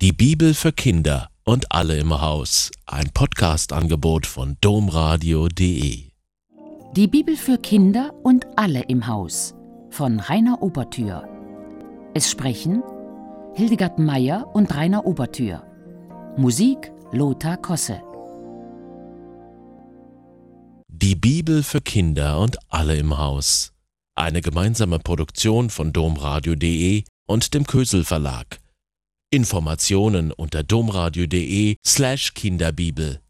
Die Bibel für Kinder und alle im Haus. Ein Podcast-Angebot von domradio.de. Die Bibel für Kinder und alle im Haus von Rainer Oberthür. Es sprechen Hildegard Meyer und Rainer Oberthür. Musik Lothar Kosse. Die Bibel für Kinder und alle im Haus. Eine gemeinsame Produktion von domradio.de und dem Kösel Verlag. Informationen unter domradio.de/Kinderbibel.